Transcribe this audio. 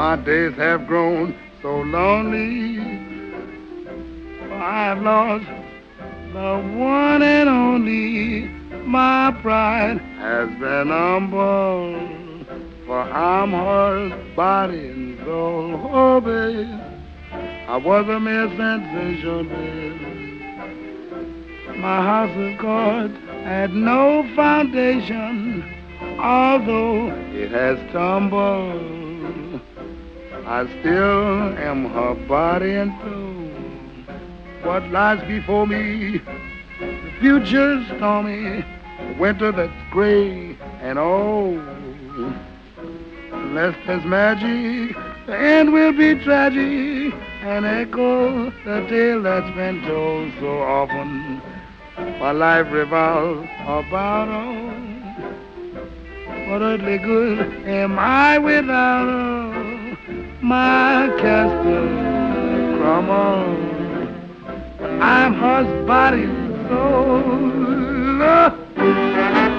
My days have grown so lonely, for I've lost the one and only. My pride has been humbled, for I'm hers, body and soul. Oh, babe, I was a mere sensation, babe. My house of cards had no foundation, although it has tumbled. I still am her body and soul. What lies before me? The future's stormy, the winter that's gray and old. Unless there's magic, the end will be tragic and echo the tale that's been told so often. My life revolves about her. What earthly good am I without her? My castle crumbles. I'm her body and soul.